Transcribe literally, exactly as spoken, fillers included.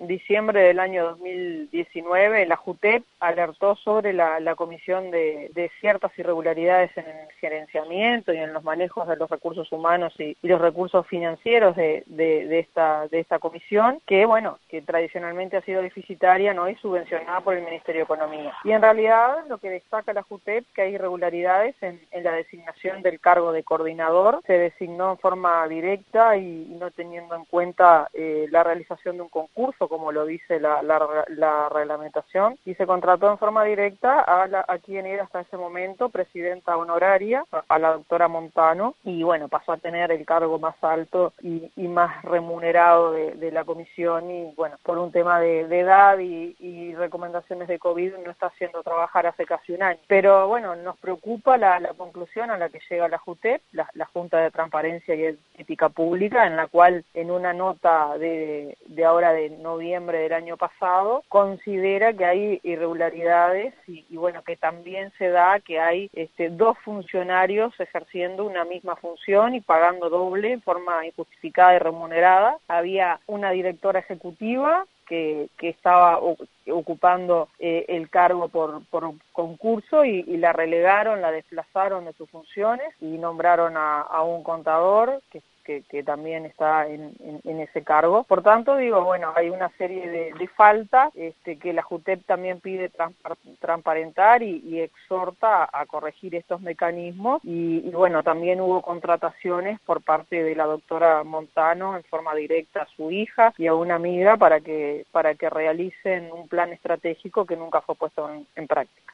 diciembre del año dos mil diecinueve, la JUTEP alertó sobre la, la comisión de, de ciertas irregularidades en el gerenciamiento y en los manejos de los recursos humanos y, y los recursos financieros de, de, de, esta, de esta comisión, que bueno, que tradicionalmente ha sido deficitaria, ¿no?, y subvencionada por el Ministerio de Economía. Y en realidad lo que destaca la JUTEP, que hay irregularidades en, en la designación del cargo de coordinador, se designó en forma directa y, y no teniendo en cuenta eh, la realización de un concurso, como lo dice la, la, la reglamentación, y se contrató en forma directa a, la, a quien era hasta ese momento presidenta honoraria, a, a la doctora Montano, y bueno, pasó a tener el cargo más alto y, y más remunerado de, de la comisión, y bueno, por un tema de, de edad y, y recomendaciones de COVID no está haciendo trabajar hace casi un año. Pero bueno, nos preocupa la, la conclusión a la que llega la JUTEP, la, la Junta de Transparencia y Ética Pública, en la cual en una nota de, de ahora de noviembre del año pasado considera que hay irregularidades y, y bueno, que también se da que hay este, dos funcionarios ejerciendo una misma función y pagando doble en forma injustificada y remunerada. Había una directora ejecutiva que, que estaba ocupando eh, el cargo por, por concurso y, y la relegaron, la desplazaron de sus funciones y nombraron a, a un contador que Que, que también está en, en, en ese cargo. Por tanto, digo, bueno, hay una serie de, de faltas este, que la JUTEP también pide transpar, transparentar y, y exhorta a, a corregir estos mecanismos y, y, bueno, también hubo contrataciones por parte de la doctora Montano en forma directa a su hija y a una amiga para que, para que realicen un plan estratégico que nunca fue puesto en, en práctica.